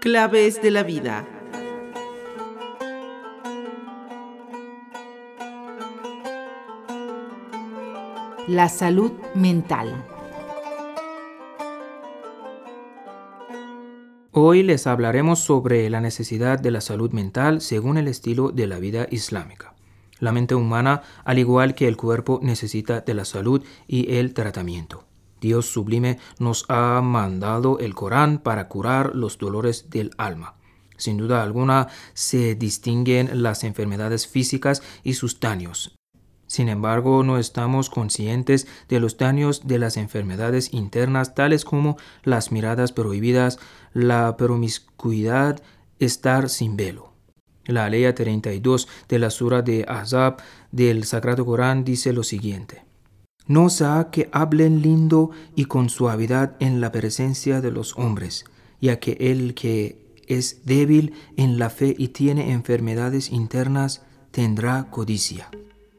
Claves de la vida. La salud mental. Hoy les hablaremos sobre la necesidad de la salud mental según el estilo de la vida islámica. La mente humana, al igual que el cuerpo, necesita de la salud y el tratamiento. Dios sublime nos ha mandado el Corán para curar los dolores del alma. Sin duda alguna, se distinguen las enfermedades físicas y sus daños. Sin embargo, no estamos conscientes de los daños de las enfermedades internas, tales como las miradas prohibidas, la promiscuidad, estar sin velo. La Aleya 32 de la Sura de Ahzab del Sagrado Corán dice lo siguiente: No sea que hablen lindo y con suavidad en la presencia de los hombres, ya que el que es débil en la fe y tiene enfermedades internas tendrá codicia.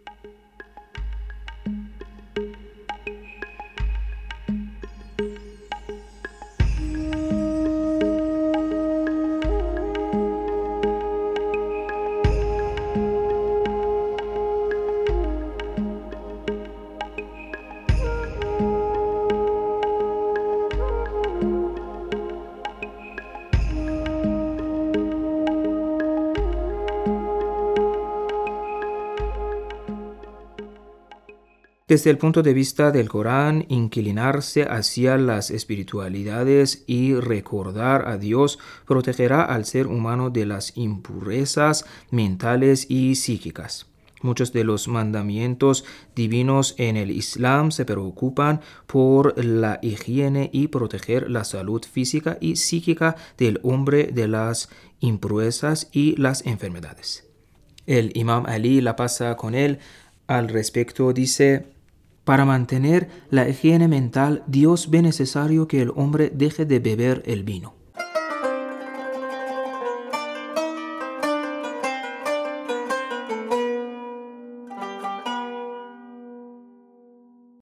Desde el punto de vista del Corán, inclinarse hacia las espiritualidades y recordar a Dios protegerá al ser humano de las impurezas mentales y psíquicas. Muchos de los mandamientos divinos en el Islam se preocupan por la higiene y proteger la salud física y psíquica del hombre de las impurezas y las enfermedades. El Imam Ali, la paz con él, al respecto dice: Para mantener la higiene mental, Dios ve necesario que el hombre deje de beber el vino.